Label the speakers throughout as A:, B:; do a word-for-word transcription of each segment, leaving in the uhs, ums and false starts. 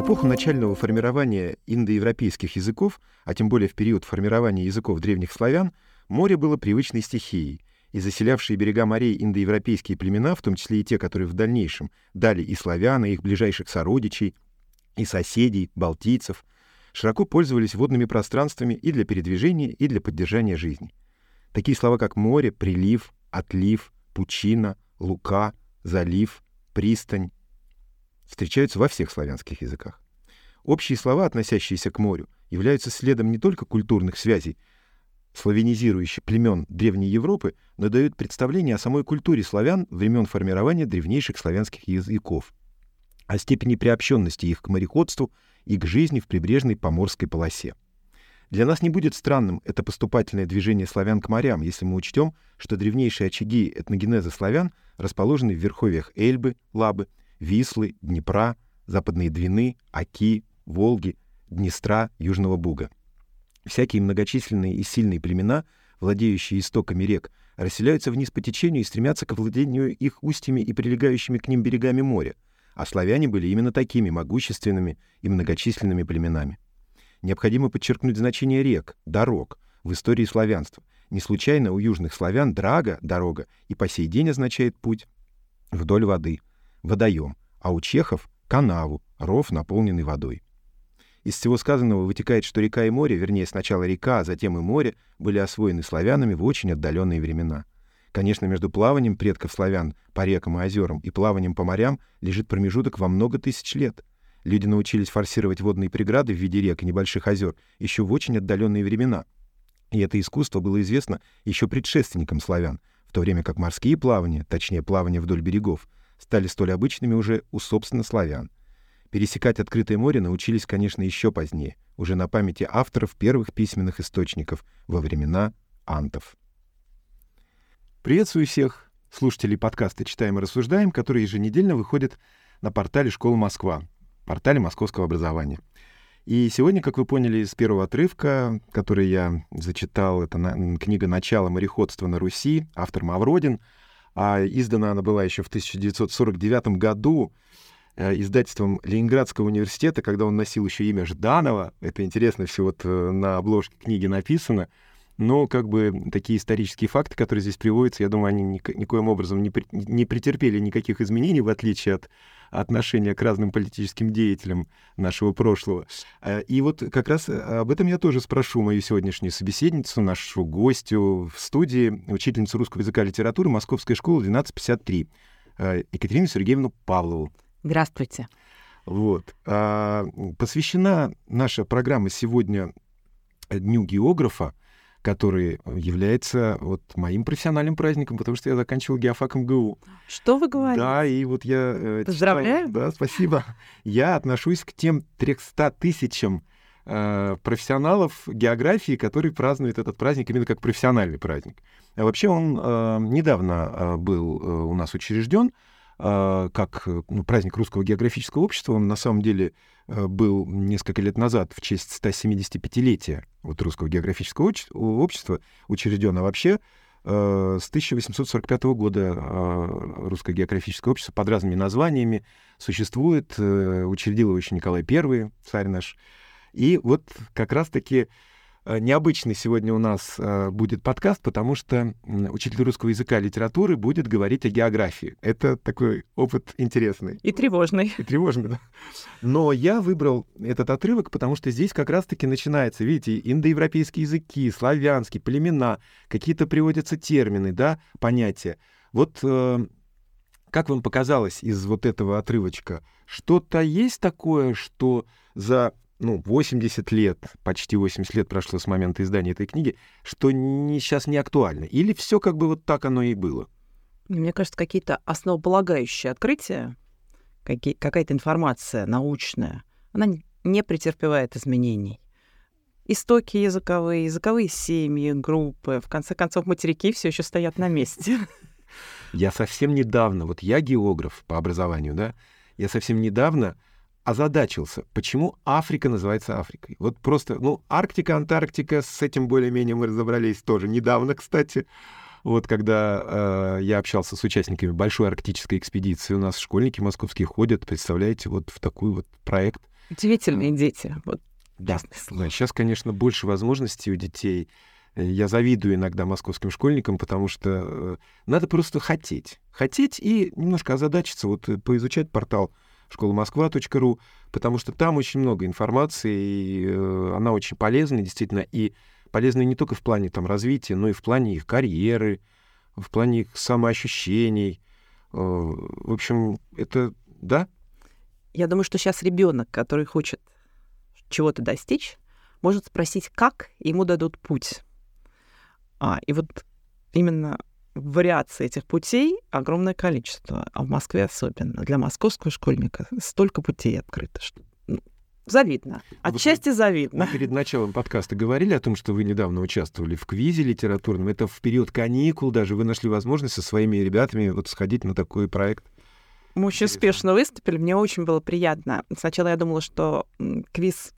A: эпоху начального формирования индоевропейских языков, а тем более в период формирования языков древних славян, море было привычной стихией, и заселявшие берега морей индоевропейские племена, в том числе и те, которые в дальнейшем дали и славян, и их ближайших сородичей, и соседей, балтийцев, широко пользовались водными пространствами и для передвижения, и для поддержания жизни. Такие слова, как море, прилив, отлив, пучина, лука, залив, пристань, встречаются во всех славянских языках. Общие слова, относящиеся к морю, являются следом не только культурных связей, славянизирующих племен Древней Европы, но дают представление о самой культуре славян времен формирования древнейших славянских языков, о степени приобщенности их к мореходству и к жизни в прибрежной поморской полосе. Для нас не будет странным это поступательное движение славян к морям, если мы учтем, что древнейшие очаги этногенеза славян расположены в верховьях Эльбы, Лабы, Вислы, Днепра, Западной Двины, Оки, Волги, Днестра, Южного Буга. Всякие многочисленные и сильные племена, владеющие истоками рек, расселяются вниз по течению и стремятся к владению их устьями и прилегающими к ним берегами моря, а славяне были именно такими могущественными и многочисленными племенами. Необходимо подчеркнуть значение рек, дорог в истории славянства. Не случайно у южных славян драга, дорога, и по сей день означает путь вдоль воды, водоем, а у чехов — канаву, ров, наполненный водой. Из всего сказанного вытекает, что река и море, вернее, сначала река, а затем и море, были освоены славянами в очень отдаленные времена. Конечно, между плаванием предков славян по рекам и озерам и плаванием по морям лежит промежуток во много тысяч лет. Люди научились форсировать водные преграды в виде рек и небольших озер еще в очень отдаленные времена. И это искусство было известно еще предшественникам славян, в то время как морские плавания, точнее плавания вдоль берегов, стали столь обычными уже у, собственно, славян. Пересекать открытое море научились, конечно, еще позднее, уже на памяти авторов первых письменных источников во времена антов. Приветствую всех слушателей подкаста «Читаем и рассуждаем», который еженедельно выходит на портале «Школа Москва», портале московского образования. И сегодня, как вы поняли из первого отрывка, который я зачитал, это на, книга «Начало мореходства на Руси», автор Мавродин, а издана она была еще в тысяча девятьсот сорок девятом году э, издательством Ленинградского университета, когда он носил еще имя Жданова. Это интересно, все вот э, на обложке книги написано. Но как бы такие исторические факты, которые здесь приводятся, я думаю, они ни, никоим образом не, при, не претерпели никаких изменений, в отличие от отношения к разным политическим деятелям нашего прошлого. И вот как раз об этом я тоже спрошу мою сегодняшнюю собеседницу, нашу гостью в студии, учительницу русского языка и литературы Московской школы двенадцать пятьдесят три, Екатерину Сергеевну Павлову.
B: Здравствуйте.
A: Вот. Посвящена наша программа сегодня Дню географа, который является вот моим профессиональным праздником, потому что я заканчивал геофак эм гэ у.
B: Что вы говорите?
A: Да, и вот я...
B: Поздравляю.
A: Читал, да, спасибо. Я отношусь к тем трёмстам тысячам э, профессионалов географии, которые празднуют этот праздник именно как профессиональный праздник. А вообще он э, недавно э, был э, у нас учрежден э, как ну, праздник Русского географического общества. Он на самом деле э, был несколько лет назад в честь стосемидесятипятилетия вот Русского географического общества учрежден, а вообще э, с тысяча восемьсот сорок пятого года э, Русское географическое общество под разными названиями существует, э, учредил его еще Николай Первый, царь наш. И вот как раз-таки э, необычный сегодня у нас э, будет подкаст, потому что э, учитель русского языка и литературы будет говорить о географии. Это такой опыт интересный.
B: И тревожный.
A: И тревожный, да. Но я выбрал этот отрывок, потому что здесь как раз-таки начинается, видите, индоевропейские языки, славянские, племена, какие-то приводятся термины, да, понятия. Вот э, как вам показалось из вот этого отрывочка, что-то есть такое, что за ну, восемьдесят лет, почти восемьдесят лет прошло с момента издания этой книги, что не, сейчас не актуально? Или все как бы вот так оно и было?
B: Мне кажется, какие-то основополагающие открытия, какие, какая-то информация научная, она не претерпевает изменений. Истоки языковые, языковые семьи, группы, в конце концов, материки все еще стоят на месте.
A: Я совсем недавно, вот я географ по образованию, да, я совсем недавно озадачился, почему Африка называется Африкой. Вот просто, ну, Арктика, Антарктика, с этим более-менее мы разобрались тоже недавно, кстати. Вот когда э, я общался с участниками большой арктической экспедиции, у нас школьники московские ходят, представляете, вот в такой вот проект.
B: Удивительные дети. Вот,
A: да. да, сейчас, конечно, больше возможностей у детей. Я завидую иногда московским школьникам, потому что э, надо просто хотеть. Хотеть и немножко озадачиться, вот поизучать портал школа москва точка ру, потому что там очень много информации, и э, она очень полезна, действительно, и полезна не только в плане там, развития, но и в плане их карьеры, в плане их самоощущений. Э, в общем, это, да?
B: Я думаю, что сейчас ребенок, который хочет чего-то достичь, может спросить, как, и ему дадут путь. А, и вот именно вариаций этих путей огромное количество, а в Москве особенно. Для московского школьника столько путей открыто, что ну, завидно. Отчасти завидно.
A: Мы перед началом подкаста говорили о том, что вы недавно участвовали в квизе литературном. Это в период каникул даже вы нашли возможность со своими ребятами вот сходить на такой проект.
B: Мы очень Интересно. успешно выступили, мне очень было приятно. Сначала я думала, что квиз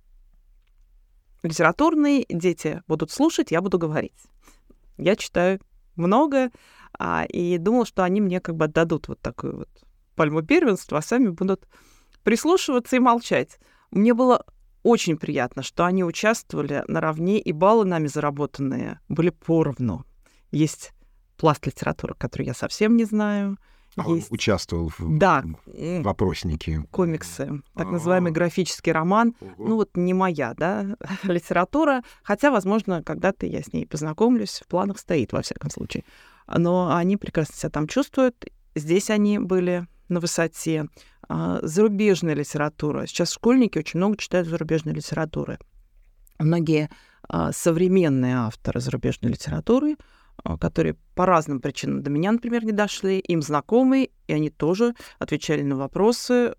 B: литературный, дети будут слушать, я буду говорить. Я читаю много, а, и думала, что они мне как бы отдадут вот такую вот пальму первенства, а сами будут прислушиваться и молчать. Мне было очень приятно, что они участвовали наравне, и баллы нами заработанные были поровну. Есть пласт литературы, который я совсем не знаю.
A: А
B: Есть...
A: он участвовал в
B: да.
A: вопроснике.
B: Комиксы, так называемый графический роман. Ну вот не моя, да, литература. Хотя, возможно, когда-то я с ней познакомлюсь. В планах стоит, во всяком случае. Но они прекрасно себя там чувствуют. Здесь они были на высоте. Зарубежная литература. Сейчас школьники очень много читают зарубежной литературы. Многие современные авторы зарубежной литературы, которые по разным причинам до меня, например, не дошли, им знакомы, и они тоже отвечали на вопросы,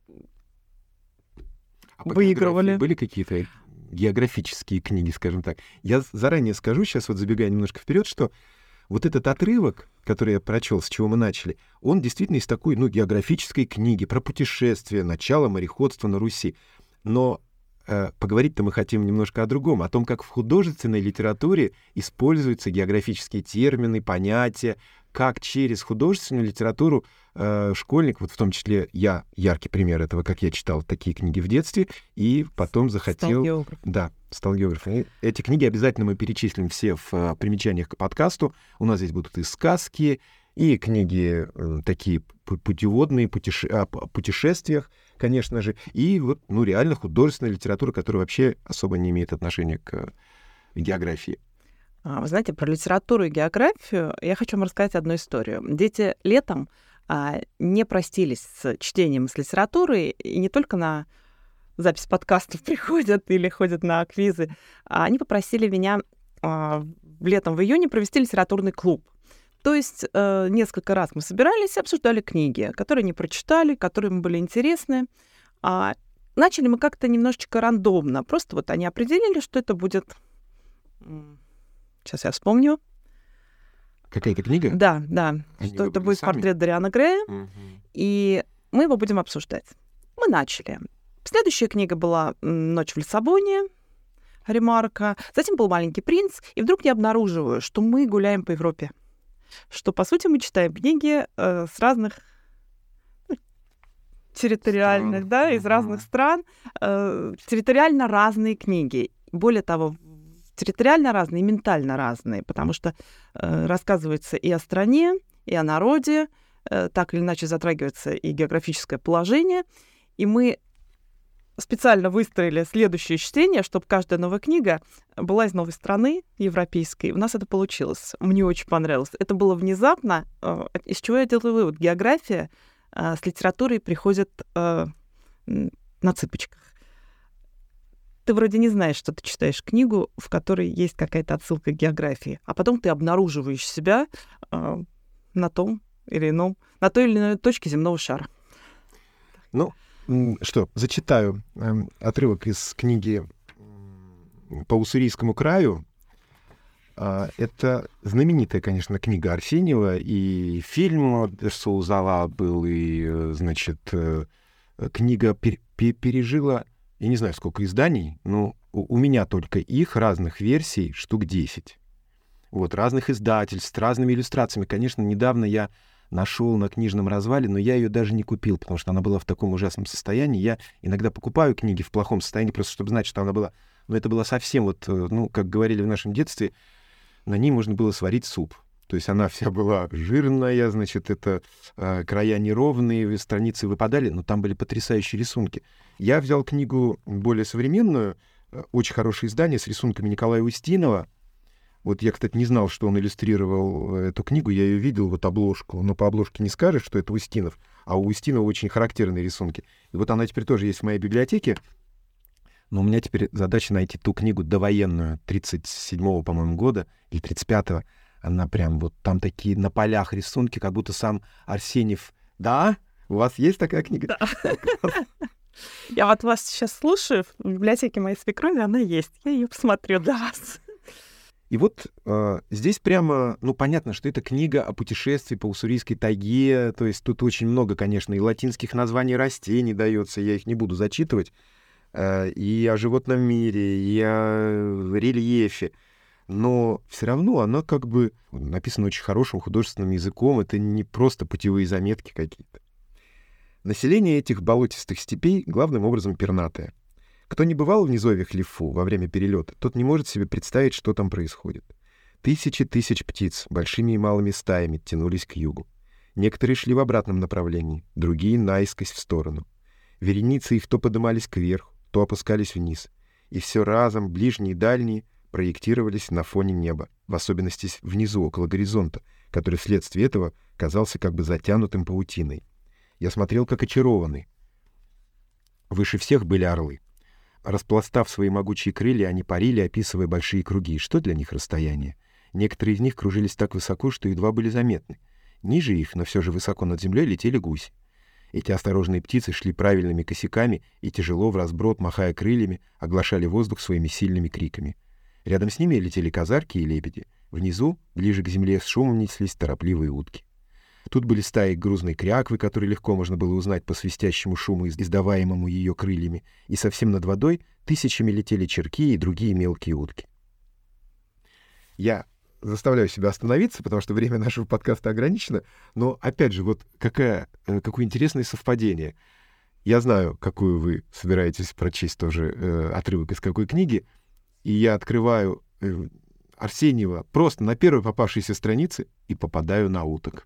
A: а
B: выигрывали.
A: Были какие-то географические книги, скажем так? Я заранее скажу, сейчас вот забегая немножко вперед, что вот этот отрывок, который я прочел, с чего мы начали, он действительно из такой, ну, географической книги про путешествия, начало мореходства на Руси. Но поговорить-то мы хотим немножко о другом, о том, как в художественной литературе используются географические термины, понятия, как через художественную литературу э, школьник, вот в том числе я, яркий пример этого, как я читал такие книги в детстве, и потом захотел...
B: Стал географом.
A: Да, стал географом. И эти книги обязательно мы перечислим все в э, примечаниях к подкасту. У нас здесь будут и сказки, и книги э, такие путеводные, путеше... о путешествиях, конечно же, и вот, ну, реально художественная литература, которая вообще особо не имеет отношения к географии.
B: Вы знаете, про литературу и географию я хочу вам рассказать одну историю. Дети летом а, не простились с чтением, с литературой, и не только на запись подкастов приходят или ходят на квизы, а они попросили меня а, летом в июне провести литературный клуб. То есть э, несколько раз мы собирались и обсуждали книги, которые не прочитали, которые им были интересны. А начали мы как-то немножечко рандомно. Просто вот они определили, что это будет... Сейчас я вспомню.
A: Какая-то книга?
B: Да, да.
A: Они
B: что это будет
A: сами?
B: портрет Дориана Грея.
A: Угу.
B: И мы его будем обсуждать. Мы начали. Следующая книга была «Ночь в Лиссабоне» Ремарка. Затем был «Маленький принц». И вдруг я обнаруживаю, что мы гуляем по Европе. Что, по сути, мы читаем книги э, с разных ну, территориальных, стран. да, из uh-huh. разных стран. Э, территориально разные книги. Более того, территориально разные и ментально разные, потому что э, рассказывается и о стране, и о народе, э, так или иначе затрагивается и географическое положение. И мы специально выстроили следующее чтение, чтобы каждая новая книга была из новой страны европейской. У нас это получилось. Мне очень понравилось. Это было внезапно. Из чего я делаю вывод? География с литературой приходит на цыпочках. Ты вроде не знаешь, что ты читаешь книгу, в которой есть какая-то отсылка к географии, а потом ты обнаруживаешь себя на том или ином, на той или иной точке земного шара.
A: Ну, что, зачитаю э, отрывок из книги «По уссурийскому краю». А, это знаменитая, конечно, книга Арсеньева, и фильм Дерсу-Зала был, и, значит, э, книга пер- пер- пережила, я не знаю, сколько изданий, но у, у меня только их разных версий штук десять. вот, разных издательств, с разными иллюстрациями. Конечно, недавно я нашел на книжном развале, но я ее даже не купил, потому что она была в таком ужасном состоянии. Я иногда покупаю книги в плохом состоянии, просто чтобы знать, что она была... Но это было совсем вот, ну, как говорили в нашем детстве, на ней можно было сварить суп. То есть она вся была жирная, значит, это э, края неровные, страницы выпадали, но там были потрясающие рисунки. Я взял книгу более современную, э, очень хорошее издание с рисунками Николая Устинова. Вот я, кстати, не знал, что он иллюстрировал эту книгу, я ее видел, вот обложку, но по обложке не скажешь, что это Устинов, а у Устинова очень характерные рисунки. И вот она теперь тоже есть в моей библиотеке, но у меня теперь задача найти ту книгу довоенную, тридцать седьмого, по-моему, года, или тридцать пятого. Она прям вот там такие на полях рисунки, как будто сам Арсеньев. Да? У вас есть такая книга?
B: Да. Я вот вас сейчас слушаю, в библиотеке моей свекрови она есть. Я ее посмотрю для вас.
A: И вот э, здесь прямо, ну, понятно, что это книга о путешествии по уссурийской тайге. То есть тут очень много, конечно, и латинских названий растений дается, я их не буду зачитывать. Э, и о животном мире, и о рельефе. Но все равно она как бы написана очень хорошим художественным языком. Это не просто путевые заметки какие-то. Население этих болотистых степей главным образом пернатое. Кто не бывал в низовьях Лифу во время перелета, тот не может себе представить, что там происходит. Тысячи тысяч птиц большими и малыми стаями тянулись к югу. Некоторые шли в обратном направлении, другие наискось в сторону. Вереницы их то подымались кверху, то опускались вниз. И все разом, ближние и дальние, проектировались на фоне неба, в особенности внизу, около горизонта, который вследствие этого казался как бы затянутым паутиной. Я смотрел, как очарованный. Выше всех были орлы. Распластав свои могучие крылья, они парили, описывая большие круги. Что для них расстояние? Некоторые из них кружились так высоко, что едва были заметны. Ниже их, но все же высоко над землей, летели гуси. Эти осторожные птицы шли правильными косяками и, тяжело вразброд, махая крыльями, оглашали воздух своими сильными криками. Рядом с ними летели казарки и лебеди. Внизу, ближе к земле, с шумом неслись торопливые утки. Тут были стаи грузной кряквы, которые легко можно было узнать по свистящему шуму, издаваемому ее крыльями, и совсем над водой тысячами летели черки и другие мелкие утки. Я заставляю себя остановиться, потому что время нашего подкаста ограничено, но, опять же, вот какая, какое интересное совпадение. Я знаю, какую вы собираетесь прочесть тоже э, отрывок из какой книги, и я открываю э, Арсеньева просто на первой попавшейся странице и попадаю на уток.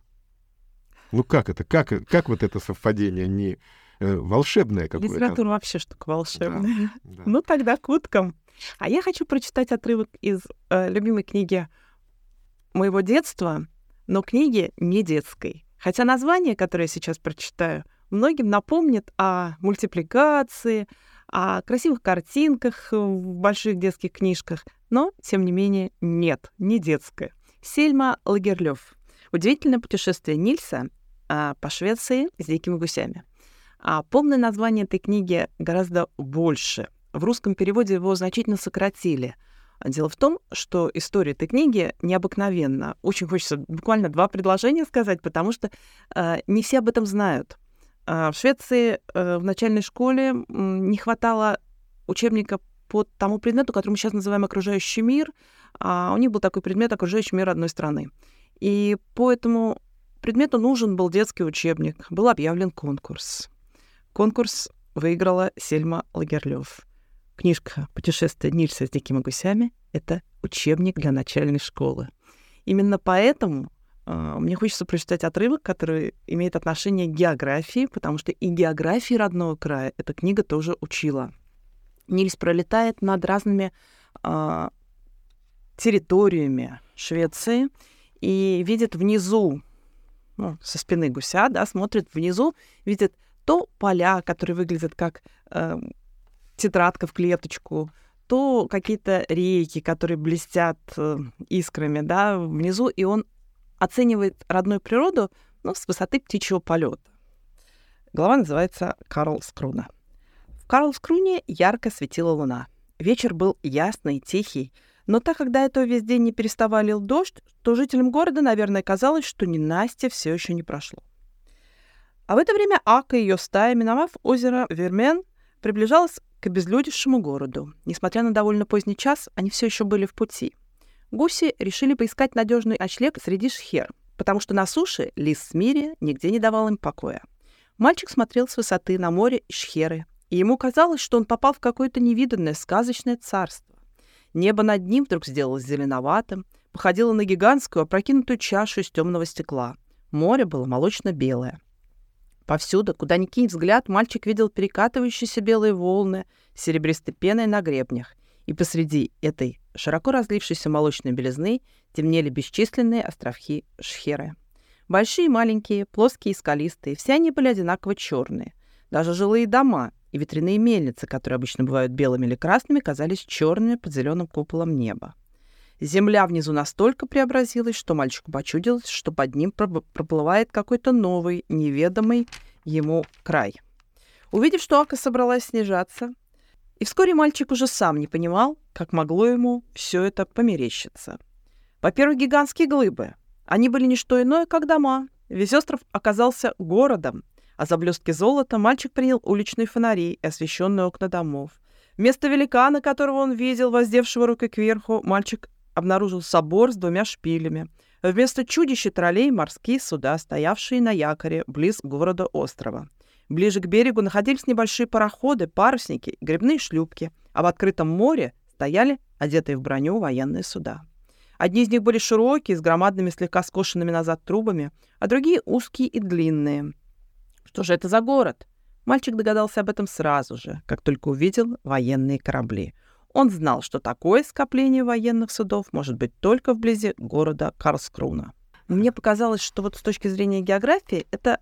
A: Ну как это? Как, как вот это совпадение? Не э, волшебное какое-то?
B: Литература вообще штука волшебная.
A: Да, да.
B: Ну тогда к уткам. А я хочу прочитать отрывок из э, любимой книги моего детства, но книги не детской. Хотя название, которое я сейчас прочитаю, многим напомнит о мультипликации, о красивых картинках в больших детских книжках, но, тем не менее, нет, не детское. Сельма Лагерлёв. Удивительное путешествие Нильса а, по Швеции с дикими гусями. А полное название этой книги гораздо больше. В русском переводе его значительно сократили. Дело в том, что история этой книги необыкновенна. Очень хочется буквально два предложения сказать, потому что э, не все об этом знают. Э, в Швеции э, в начальной школе э, не хватало учебника по тому предмету, который мы сейчас называем окружающий мир. А у них был такой предмет окружающий мир одной страны. И по этому предмету нужен был детский учебник. Был объявлен конкурс. Конкурс выиграла Сельма Лагерлёв. Книжка «Путешествие Нильса с дикими гусями» — это учебник для начальной школы. Именно поэтому э, мне хочется прочитать отрывок, который имеет отношение к географии, потому что и географии родного края эта книга тоже учила. Нильс пролетает над разными э, территориями Швеции и видит внизу, ну, со спины гуся, да, смотрит внизу, видит то поля, которые выглядят как э, тетрадка в клеточку, то какие-то реки, которые блестят э, искрами, да, внизу, и он оценивает родную природу, ну, с высоты птичьего полета. Глава называется «Карлскруна». В Карлскруне ярко светила луна. Вечер был ясный, тихий, но так как до этого весь день не переставая лил дождь, то жителям города, наверное, казалось, что ненастье все еще не прошло. А в это время Ака и ее стая, миновав озеро Вермен, приближалась к обезлюдевшему городу. Несмотря на довольно поздний час, они все еще были в пути. Гуси решили поискать надежный ночлег среди шхер, потому что на суше лис Смири нигде не давал им покоя. Мальчик смотрел с высоты на море и шхеры, и ему казалось, что он попал в какое-то невиданное сказочное царство. Небо над ним вдруг сделалось зеленоватым, походило на гигантскую опрокинутую чашу из темного стекла. Море было молочно-белое. Повсюду, куда ни кинь взгляд, мальчик видел перекатывающиеся белые волны с серебристой пеной на гребнях, и посреди этой широко разлившейся молочной белизны темнели бесчисленные островки шхеры. Большие и маленькие, плоские и скалистые, все они были одинаково черные. Даже жилые дома и ветряные мельницы, которые обычно бывают белыми или красными, казались черными под зеленым куполом неба. Земля внизу настолько преобразилась, что мальчику почудилось, что под ним проплывает какой-то новый, неведомый ему край. Увидев, что Ака собралась снижаться, и вскоре мальчик уже сам не понимал, как могло ему все это померещиться. Во-первых, гигантские глыбы. Они были не что иное, как дома. Весь остров оказался городом, а за блестки золота мальчик принял уличные фонари и освещенные окна домов. Вместо великана, которого он видел, воздевшего руки кверху, мальчик обнаружил собор с двумя шпилями. Вместо чудища троллей — морские суда, стоявшие на якоре близ города-острова. Ближе к берегу находились небольшие пароходы, парусники и гребные шлюпки, а в открытом море стояли одетые в броню военные суда. Одни из них были широкие, с громадными слегка скошенными назад трубами, а другие узкие и длинные. Что же это за город? Мальчик догадался об этом сразу же, как только увидел военные корабли. Он знал, что такое скопление военных судов может быть только вблизи города Карлскруна. Мне показалось, что вот с точки зрения географии это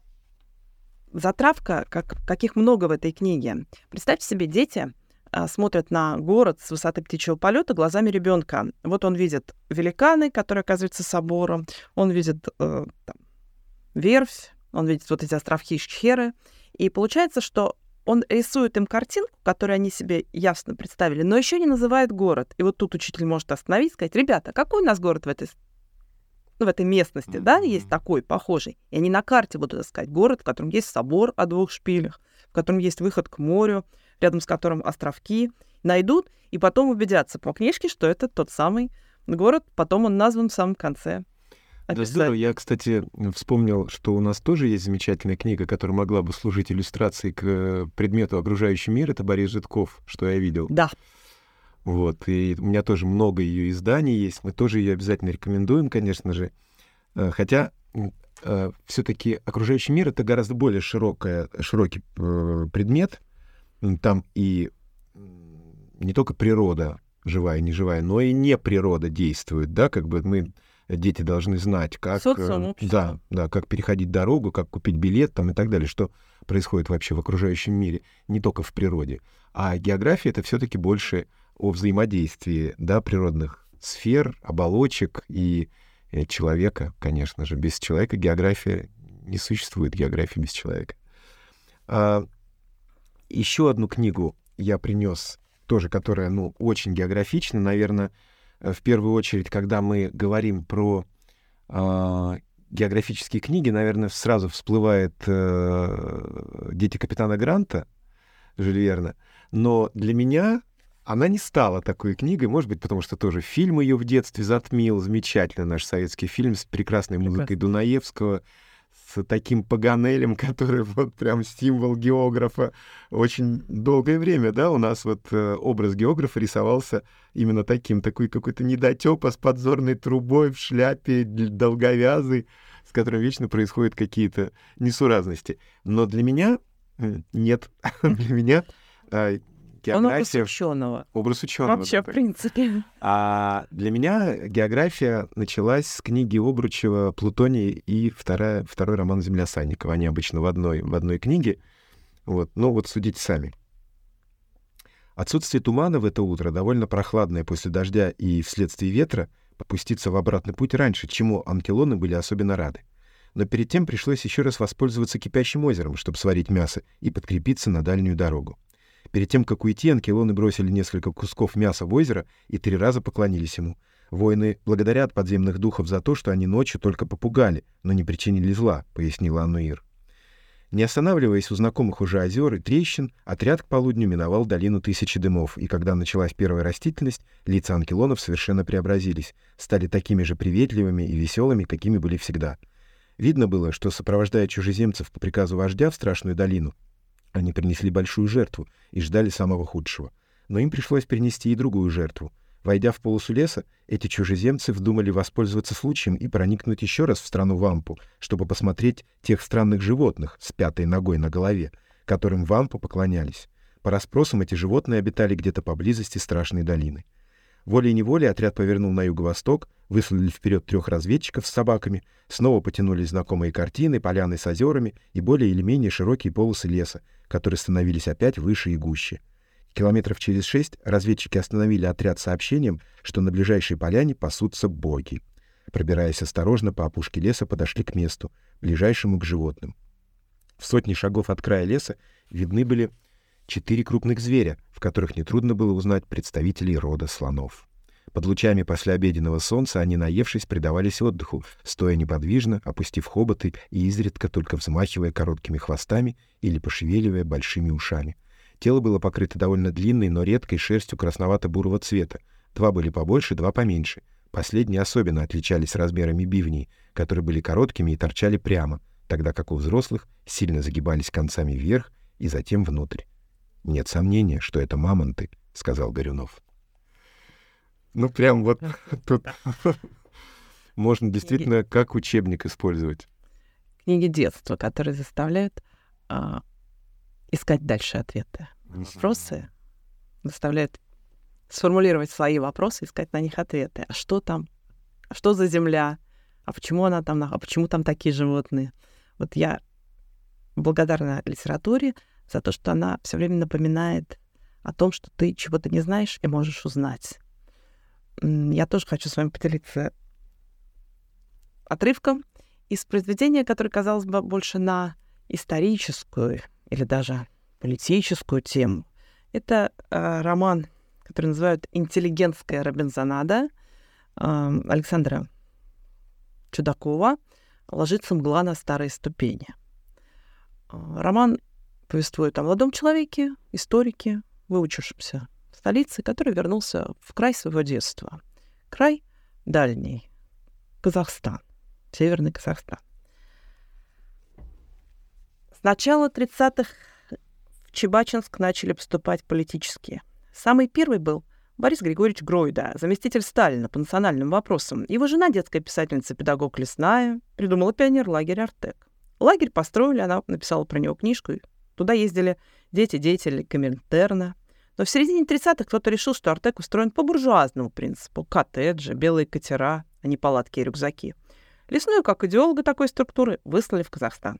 B: затравка, как, каких много в этой книге. Представьте себе, дети а, смотрят на город с высоты птичьего полета глазами ребенка. Вот он видит великаны, которые оказываются собором, он видит э, там, верфь, он видит вот эти островки шхеры, и получается, что он рисует им картинку, которую они себе ясно представили, но еще не называет город. И вот тут учитель может остановить и сказать: ребята, какой у нас город в этой, ну, в этой местности, да, есть такой, похожий. И они на карте будут искать город, в котором есть собор о двух шпилях, в котором есть выход к морю, рядом с которым островки. Найдут и потом убедятся по книжке, что это тот самый город, потом он назван в самом конце.
A: Да, здорово. Я, кстати, вспомнил, что у нас тоже есть замечательная книга, которая могла бы служить иллюстрацией к предмету «Окружающий мир». Это Борис Житков, «Что я видел».
B: Да.
A: Вот. И у меня тоже много ее изданий есть. Мы тоже ее обязательно рекомендуем, конечно же. Хотя все-таки «Окружающий мир» — это гораздо более широкая, широкий предмет. Там и не только природа живая, неживая, но и не природа действует, да, как бы мы... Дети должны знать, как, да, да, как переходить дорогу, как купить билет там, и так далее, что происходит вообще в окружающем мире, не только в природе. А география — это все-таки больше о взаимодействии, да, природных сфер, оболочек и человека, конечно же. Без человека география не существует, география без человека. А, еще одну книгу я принес, тоже, которая, ну, очень географична, наверное. В первую очередь, когда мы говорим про э, географические книги, наверное, сразу всплывает э, «Дети капитана Гранта» Жюль Верна. Но для меня она не стала такой книгой, может быть, потому что тоже фильм ее в детстве затмил. Замечательный наш советский фильм с прекрасной музыкой Дунаевского, с таким Паганелем, который вот прям символ географа. Очень долгое время, да, у нас вот э, образ географа рисовался именно таким, такой какой-то недотёпа с подзорной трубой в шляпе, долговязый, с которым вечно происходят какие-то несуразности. Но для меня э, нет. Для меня э, география...
B: Он образ ученого.
A: Образ ученого.
B: Вообще, в принципе.
A: А для меня география началась с книги Обручева «Плутоний» и вторая, второй роман «Земля Санникова». Они обычно в одной, в одной книге. Вот. Ну вот судите сами. Отсутствие тумана в это утро, довольно прохладное после дождя и вследствие ветра, попуститься в обратный путь раньше, чему анкелоны были особенно рады. Но перед тем пришлось еще раз воспользоваться кипящим озером, чтобы сварить мясо и подкрепиться на дальнюю дорогу. Перед тем, как уйти, анкелоны бросили несколько кусков мяса в озеро и три раза поклонились ему. Воины благодарят подземных духов за то, что они ночью только попугали, но не причинили зла, — пояснила Аннуир. Не останавливаясь у знакомых уже озер и трещин, отряд к полудню миновал долину Тысячи Дымов, и когда началась первая растительность, лица анкелонов совершенно преобразились, стали такими же приветливыми и веселыми, какими были всегда. Видно было, что, сопровождая чужеземцев по приказу вождя в страшную долину, они принесли большую жертву и ждали самого худшего. Но им пришлось перенести и другую жертву. Войдя в полосу леса, эти чужеземцы вздумали воспользоваться случаем и проникнуть еще раз в страну Вампу, чтобы посмотреть тех странных животных с пятой ногой на голове, которым Вампу поклонялись. По расспросам, эти животные обитали где-то поблизости страшной долины. Волей-неволей отряд повернул на юго-восток, выслали вперед трех разведчиков с собаками, снова потянулись знакомые картины, поляны с озерами и более или менее широкие полосы леса, которые становились опять выше и гуще. Километров через шесть разведчики остановили отряд сообщением, что на ближайшей поляне пасутся боги. Пробираясь осторожно по опушке леса, подошли к месту, ближайшему к животным. В сотни шагов от края леса видны были четыре крупных зверя, в которых нетрудно было узнать представителей рода слонов. Под лучами послеобеденного солнца они, наевшись, предавались отдыху, стоя неподвижно, опустив хоботы и изредка только взмахивая короткими хвостами или пошевеливая большими ушами. Тело было покрыто довольно длинной, но редкой шерстью красновато-бурого цвета. Два были побольше, два поменьше. Последние особенно отличались размерами бивней, которые были короткими и торчали прямо, тогда как у взрослых сильно загибались концами вверх и затем внутрь. «Нет сомнения, что это мамонты», — сказал Горюнов. Ну, прям вот тут можно действительно как учебник использовать.
B: Книги детства, которые заставляют а, искать дальше ответы. Вопросы заставляют сформулировать свои вопросы, искать на них ответы. А что там? А что за земля? А почему она там? А почему там такие животные? Вот я благодарна литературе за то, что она все время напоминает о том, что ты чего-то не знаешь и можешь узнать. Я тоже хочу с вами поделиться отрывком из произведения, которое, казалось бы, больше на историческую или даже политическую тему. Это э, роман, который называют «Интеллигентская Робинзонада» э, Александра Чудакова «Ложится мгла на старые ступени». Э, роман повествует о молодом человеке, историке, выучившемся в столице, который вернулся в край своего детства. Край дальний, Казахстан, Северный Казахстан. С начала тридцатых в Чебачинск начали поступать политические. Самый первый был Борис Григорьевич Гройда, заместитель Сталина по национальным вопросам. Его жена, детская писательница-педагог Лесная, придумала пионер-лагерь «Артек». Лагерь построили, она написала про него книжку. Туда ездили дети-деятели Коминтерна. Но в середине тридцатых кто-то решил, что «Артек» устроен по буржуазному принципу. Коттеджи, белые катера, а не палатки и рюкзаки. Лесную, как идеолога такой структуры, выслали в Казахстан.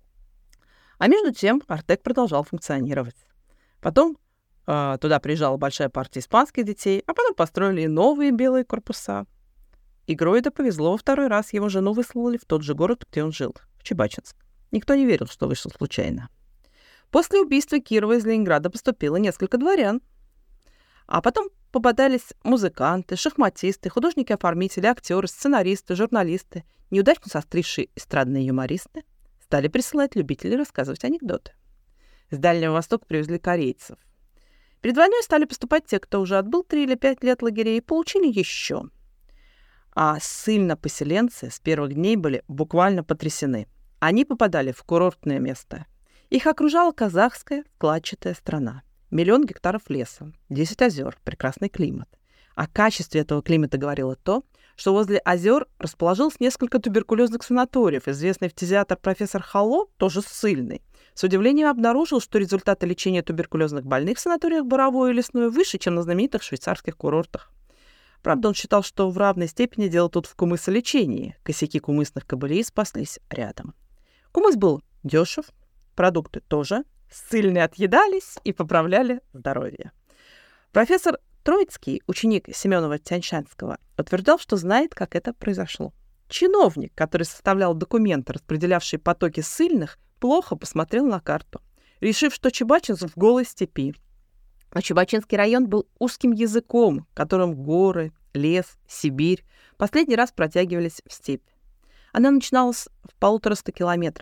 B: А между тем «Артек» продолжал функционировать. Потом э, туда приезжала большая партия испанских детей, а потом построили и новые белые корпуса. И Гройда повезло, во второй раз его жену выслали в тот же город, где он жил, в Чебачинск. Никто не верил, что вышло случайно. После убийства Кирова из Ленинграда поступило несколько дворян. А потом попадались музыканты, шахматисты, художники-оформители, актеры, сценаристы, журналисты, неудачно сострившие эстрадные юмористы. Стали присылать любителей рассказывать анекдоты. С Дальнего Востока привезли корейцев. Перед войной стали поступать те, кто уже отбыл три или пять лет лагерей, и получили еще. А ссыльно-поселенцы с первых дней были буквально потрясены. Они попадали в курортное место. Их окружала казахская складчатая страна. Миллион гектаров леса, десять озер, прекрасный климат. О качестве этого климата говорило то, что возле озер расположилось несколько туберкулезных санаториев. Известный фтизиатр профессор Халло, тоже ссыльный, с удивлением обнаружил, что результаты лечения туберкулезных больных в санаториях Боровое и Лесное выше, чем на знаменитых швейцарских курортах. Правда, он считал, что в равной степени дело тут в кумысолечении. Косяки кумысных кобылей спаслись рядом. Кумыс был дешев, продукты тоже. Ссыльные отъедались и поправляли здоровье. Профессор Троицкий, ученик Семенова-Тяньшанского, утверждал, что знает, как это произошло. Чиновник, который составлял документы, распределявшие потоки ссыльных, плохо посмотрел на карту, решив, что Чебачинск в голой степи. А Чебачинский район был узким языком, которым горы, лес, Сибирь последний раз протягивались в степь. Она начиналась в полутораста километрах.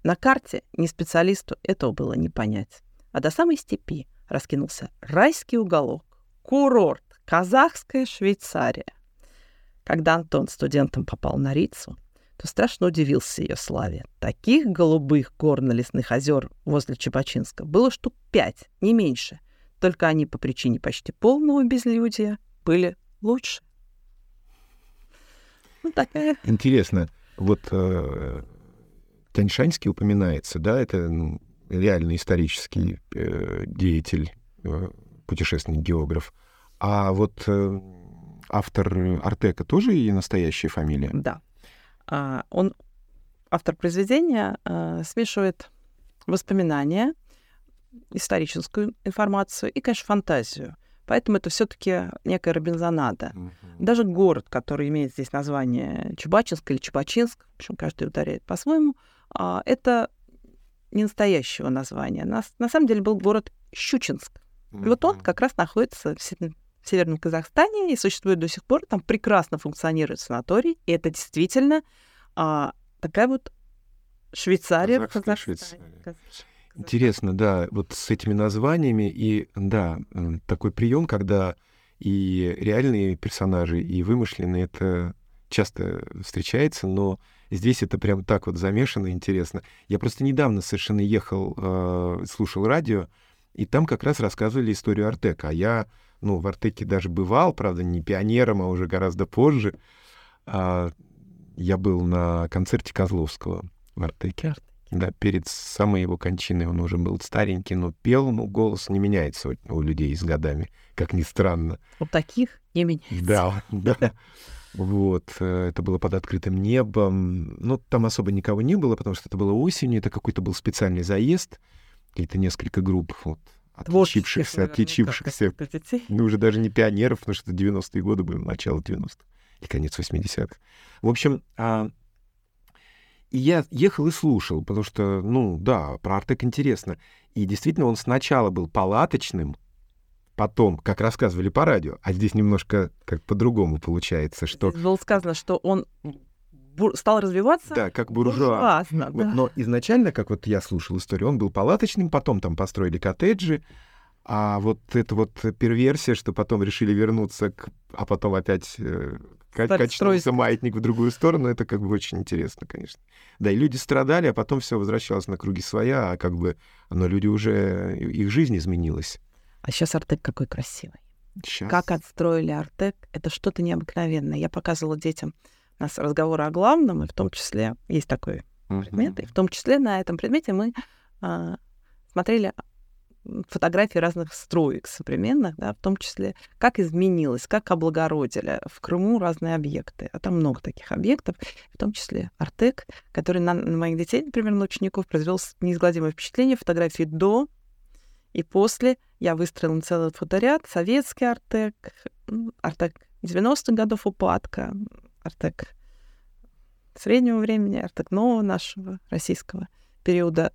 B: На карте ни специалисту этого было не понять. А до самой степи раскинулся райский уголок, курорт, казахская Швейцария. Когда Антон студентом попал на Риццу, то страшно удивился ее славе. Таких голубых горно-лесных озер возле Чебачинска было штук пять, не меньше. Только они по причине почти полного безлюдья были лучше. Ну, такая...
A: Интересно, вот э, Тяньшанский упоминается, да, это ну, реальный исторический э, деятель, э, путешественник, географ. А вот э, автор Артека тоже и настоящая фамилия?
B: Да. А, он, автор произведения, а, смешивает воспоминания, историческую информацию и, конечно, фантазию. Поэтому это все-таки некая робинзонада. Uh-huh. Даже город, который имеет здесь название Чебачинск или Чебачинск, в общем, каждый ударяет по-своему, а, это не настоящего названия. На, на самом деле был город Щучинск. Uh-huh. И вот он как раз находится в, в Северном Казахстане и существует до сих пор. Там прекрасно функционирует санаторий. И это действительно а, такая вот Швейцария в Казахстане.
A: Интересно, да, вот с этими названиями и, да, такой прием, когда и реальные персонажи, и вымышленные, это часто встречается, но здесь это прям так вот замешано, интересно. Я просто недавно совершенно ехал, э, слушал радио, и там как раз рассказывали историю Артека. А я, ну, в Артеке даже бывал, правда, не пионером, а уже гораздо позже. А я был на концерте Козловского в Артеке. Да, перед самой его кончиной он уже был старенький, но пел, ну, голос не меняется у, у людей с годами, как ни странно.
B: У таких не меняется.
A: Да, да. Вот, это было под открытым небом. Ну, там особо никого не было, потому что это было осенью, это какой-то был специальный заезд, какие-то несколько групп вот, отличившихся, отличившихся, ну, уже даже не пионеров, потому что это девяностые годы были, начало девяностых и конец восьмидесятых. В общем, а... И я ехал и слушал, потому что, ну, да, про Артек интересно. И действительно, он сначала был палаточным, потом, как рассказывали по радио, а здесь немножко как по-другому получается, что...
B: Здесь было сказано, что он бур... стал развиваться...
A: Да, как буржуа.
B: буржуазно, да.
A: Но изначально, как вот я слушал историю, он был палаточным, потом там построили коттеджи, а вот эта вот перверсия, что потом решили вернуться, к... а потом опять... качнулся маятник в другую сторону, это как бы очень интересно, конечно. Да, и люди страдали, а потом все возвращалось на круги своя, а как бы, но люди уже, их жизнь изменилась.
B: А сейчас Артек какой красивый.
A: Сейчас.
B: Как отстроили Артек, это что-то необыкновенное. Я показывала детям у нас разговоры о главном, и в том числе есть такой uh-huh. предмет, и в том числе на этом предмете мы а, смотрели фотографии разных строек современных, да, в том числе, как изменилось, как облагородили в Крыму разные объекты. А там много таких объектов, в том числе Артек, который на, на моих детей, например, на учеников, произвел неизгладимое впечатление. Фотографии до и после. Я выстроила целый фоторяд. Советский Артек, Артек девяностых годов упадка, Артек среднего времени, Артек нового нашего российского периода.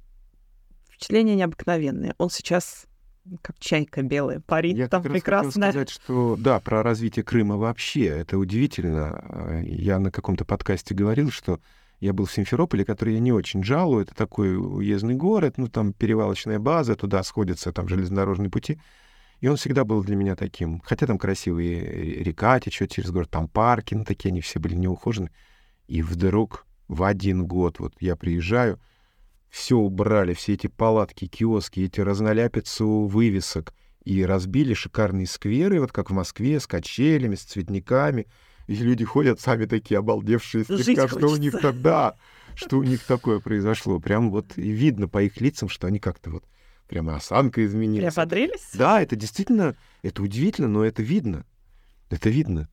B: Впечатления необыкновенные. Он сейчас как чайка белая парит,
A: я
B: там
A: как
B: прекрасно.
A: Я хотел сказать, что да, про развитие Крыма вообще, это удивительно. Я на каком-то подкасте говорил, что я был в Симферополе, который я не очень жалую. Это такой уездный город, ну там перевалочная база, туда сходятся там железнодорожные пути. И он всегда был для меня таким. Хотя там красивые река течет через город, там парки, ну такие они все были неухожены. И вдруг в один год вот я приезжаю, все убрали, все эти палатки, киоски, эти разноляпицу вывесок, и разбили шикарные скверы, вот как в Москве, с качелями, с цветниками. И люди ходят сами такие обалдевшие слегка, что у них тогда, что у них такое произошло. Прям вот и видно по их лицам, что они как-то вот прямо осанка изменилась.
B: Приободрились?
A: Да, это действительно, это удивительно, но это видно. Это видно.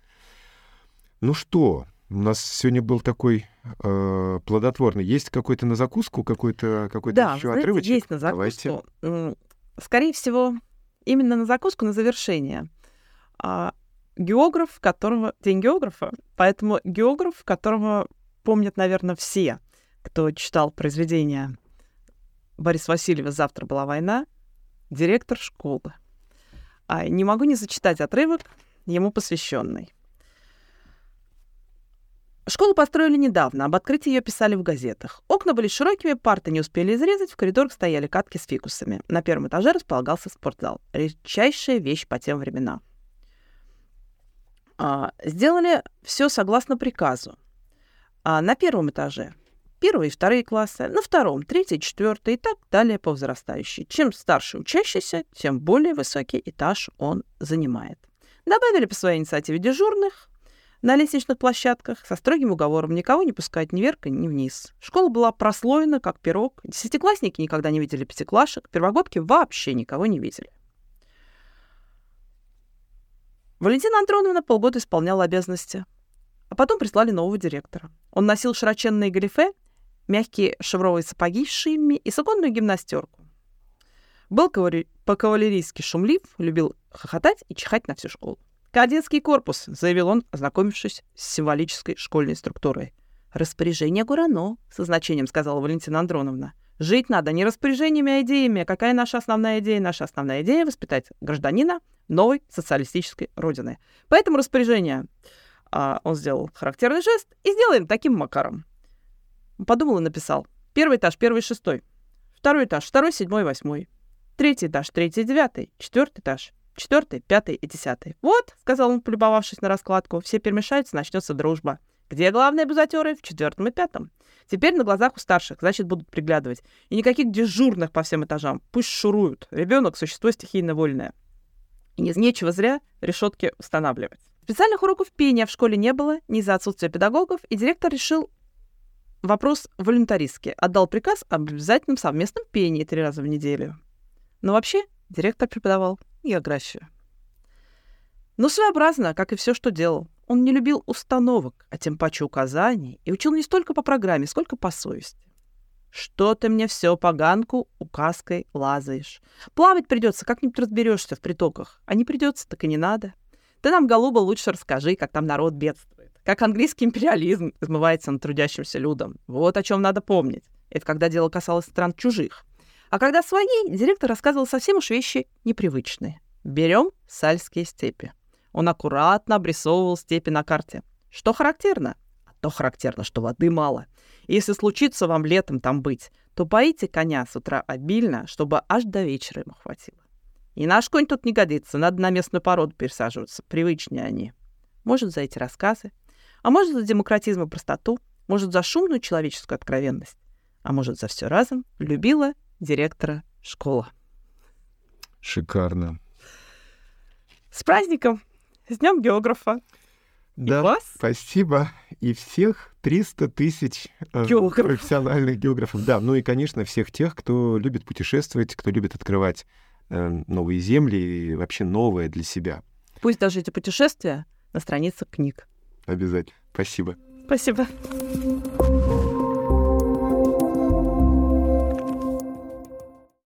A: Ну что, у нас сегодня был такой э, плодотворный. Есть какой-то на закуску, какой-то, какой-то
B: да,
A: еще
B: знаете,
A: отрывочек?
B: Есть на закуску. Давайте. Скорее всего, именно на закуску, на завершение. А, географ, которого... День географа. Поэтому географ, которого помнят, наверное, все, кто читал произведения Бориса Васильева «Завтра была война», директор школы. А, не могу не зачитать отрывок, ему посвященный. Школу построили недавно, об открытии ее писали в газетах. Окна были широкими, парты не успели изрезать, в коридорах стояли катки с фикусами. На первом этаже располагался спортзал. Редчайшая вещь по тем временам. А, сделали все согласно приказу. А на первом этаже первые и вторые классы, на втором, третий, четвертый и так далее по возрастающей. Чем старше учащийся, тем более высокий этаж он занимает. Добавили по своей инициативе дежурных на лестничных площадках со строгим уговором никого не пускать ни вверх, ни вниз. Школа была прослоена, как пирог. Десятиклассники никогда не видели пятиклашек, первогодки вообще никого не видели. Валентина Андроновна полгода исполняла обязанности, а потом прислали нового директора. Он носил широченные галифе, мягкие шевровые сапоги с шимми и суконную гимнастерку. Был по-кавалерийски шумлив, любил хохотать и чихать на всю школу. «Кадетский корпус», — заявил он, ознакомившись с символической школьной структурой. «Распоряжение Гурано», — со значением сказала Валентина Андроновна. «Жить надо не распоряжениями, а идеями. Какая наша основная идея? Наша основная идея — воспитать гражданина новой социалистической родины. Поэтому распоряжение...» а, Он сделал характерный жест и сделаем таким макаром. Он подумал и написал. Первый этаж, первый, шестой. Второй этаж, второй, седьмой, восьмой. Третий этаж, третий, девятый. Четвертый этаж. Четвертый, пятый и десятый. «Вот», — сказал он, полюбовавшись на раскладку, — «все перемешаются, начнется дружба. Где главные бузатеры? В четвертом и пятом. Теперь на глазах у старших, значит, будут приглядывать. И никаких дежурных по всем этажам. Пусть шуруют. Ребенок — существо стихийно вольное. И не- нечего зря решетки устанавливать». Специальных уроков пения в школе не было, ни из-за отсутствия педагогов, и директор решил вопрос волюнтаристски. Отдал приказ об обязательном совместном пении три раза в неделю. Но вообще директор преподавал географию. Но своеобразно, как и все, что делал. Он не любил установок, а тем паче указаний, и учил не столько по программе, сколько по совести. «Что ты мне все поганку указкой лазаешь? Плавать придется, как-нибудь разберешься в притоках. А не придется, так и не надо. Ты нам, голуба, лучше расскажи, как там народ бедствует. Как английский империализм измывается над трудящимся людом. Вот о чем надо помнить. Это когда дело касалось стран чужих. А когда свои, директор рассказывал совсем уж вещи непривычные. Берем Сальские степи. Он аккуратно обрисовывал степи на карте. Что характерно? А то характерно, что воды мало. И если случится вам летом там быть, то поите коня с утра обильно, чтобы аж до вечера ему хватило. И наш конь тут не годится, надо на местную породу пересаживаться. Привычнее они. Может, за эти рассказы, а может, за демократизм и простоту, может, за шумную человеческую откровенность, а может, за все разом любила директора школы.
A: Шикарно.
B: С праздником! С Днем географа!
A: Да,
B: И вас?
A: Спасибо. И всех триста тысяч э,
B: Географов.
A: профессиональных географов. Да, ну и, конечно, всех тех, кто любит путешествовать, кто любит открывать э, новые земли и вообще новое для себя.
B: Пусть даже эти путешествия на страницах книг.
A: Обязательно. Спасибо.
B: Спасибо.